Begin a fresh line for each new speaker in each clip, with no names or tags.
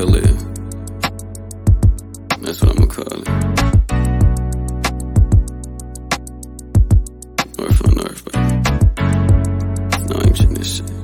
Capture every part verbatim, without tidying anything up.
Khalid. That's what I'ma call it. North on North, baby. No ancient this shit.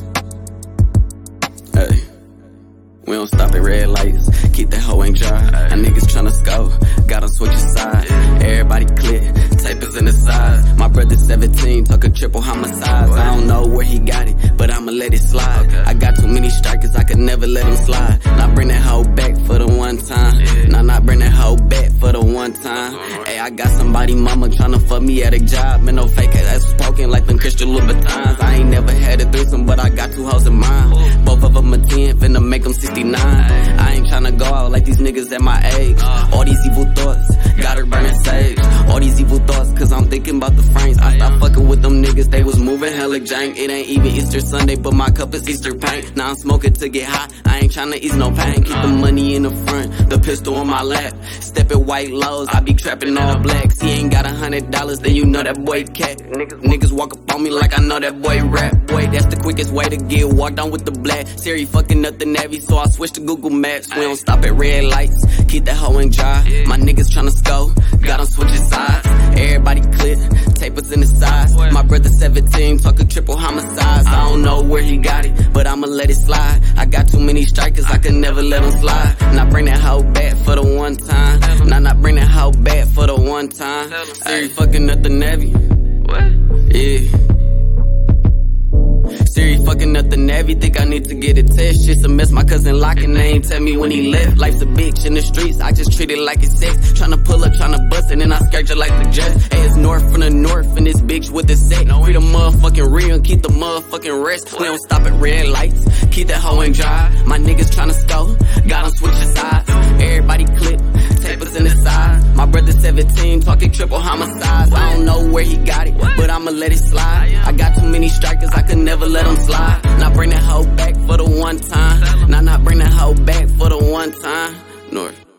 Hey. We don't stop at red lights, keep that hoe ain't dry. My niggas tryna score, got 'em switching sides. Everybody click, tapers in the sides. My brother seventeen, took a triple homicide. I don't know where he got it, but I'ma let it slide. I got too many strikers, I could never let him slide. Now bring that hoe back for the one time. Now not bring that hoe back for the one time. Hey, I got somebody mama tryna fuck me at a job. Man, no fake ass spoken like them Christian Louboutins. I ain't never had a threesome, but I got two hoes in mine. Both of them a ten, finna make them sixty-nine. I ain't tryna go out like these niggas at my age. All these evil thoughts, got her burning sage. All these evil thoughts, cause I'm thinking about the frames. I stopped fucking with them niggas, they was moving hella jank. It ain't even Easter Sunday, but my cup is Easter paint. Now I'm smoking to get high, I ain't tryna ease no pain. Keep the money in the front, the pistol on my lap. Steppin' white lows, I be trapping all blacks. He ain't got a hundred dollars, then you know that boy cat. Niggas, niggas walk up on me like I know that boy rap. Boy, that's the quickest way to get walked on with the black. Siri fucking up the Navy, so I switch to Google Maps. We don't stop at red lights, keep that hoe ain't dry. My niggas tryna score, got 'em switching sides. Everybody click, tapers in the sides. My brother seventeen, talking triple homicides. I don't know where he got it, but I'ma let it slide. I got too many strikers, I could never let them slide. Now bring that hoe back for the one time. Now not bring that hoe back for the one time. Siri fucking up the Navy. What? Yeah. Siri fucking up the Navy, think I need to get a test. Shit's a mess, my cousin locking, they ain't tell me when he left. Life's a bitch in the streets, I just treat it like it's sex. Tryna pull up, tryna bust, and then I skirt you like the Jets. Hey, it's north from the north, and this bitch with the set. We the motherfucking real and keep the motherfucking rest. We don't stop at red lights, keep that hoe ain't dry. My niggas tryna score, got 'em switching sides. Everybody clip, tapers in the side. My brother seventeen, talking triple homicides. I don't know where he got it, but I'ma let it slide. I got too many strikers, I could never let them slide. Now bring that hoe back for the one time. Now not bring that hoe back for the one time. North.